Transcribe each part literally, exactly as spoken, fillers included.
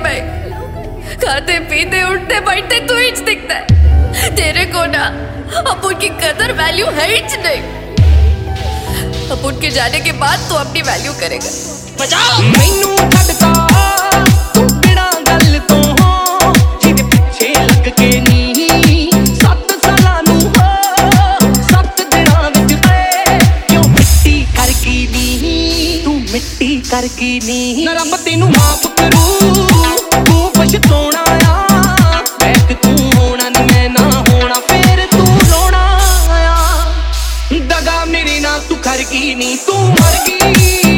भाई, खाते पीते उठते बैठते तू ही दिखता है। तेरे को ना अब उनकी कदर वैल्यू है ही नहीं। अब उनके जाने के बाद तू अपनी वैल्यू करेगा। बचाओ मैनू छड्डता तू बिना गल तो हो, जिहदे पिछे लग के नी सत्त सालां नू हो सत्त दिनां विच पे क्यों मिट्टी कर गई नी, तू मिट्टी कर गई नी। ना रब तेनू माफ करू तू पछताउणा आ, बैठ तू होना नी मैं ना होना फिर तू रोना आ। दगा मेरे ना तू कर गई नी, तू मर गई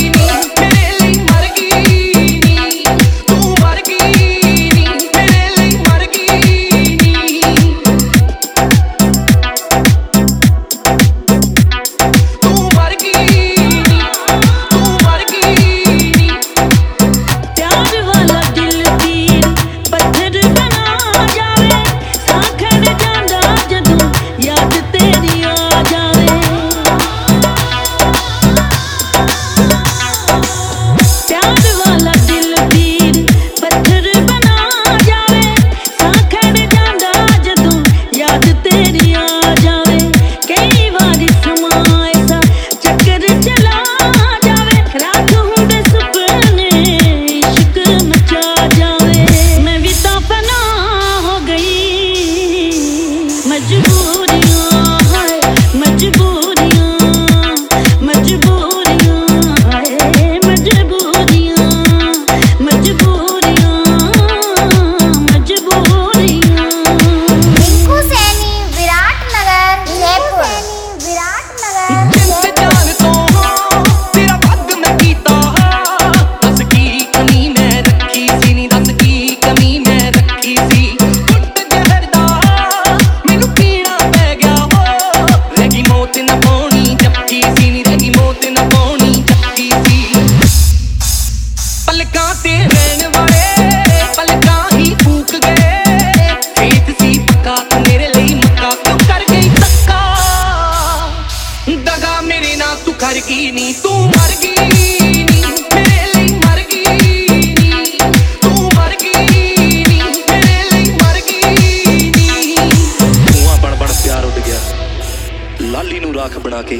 कर गई नी, तू मर गई नी मेरे लिए मर गई नी, तू मर गई नी मेरे लिए मर गई नी। धुआं बन बन प्यार उड़ गया लाली नू राख बना के,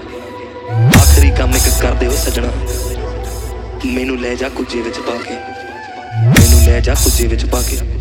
आखिरी काम एक कर दे ओ सजना, मैनू ले जा कुजे विच पा के, मैनू ले जा कुजे विच पा के।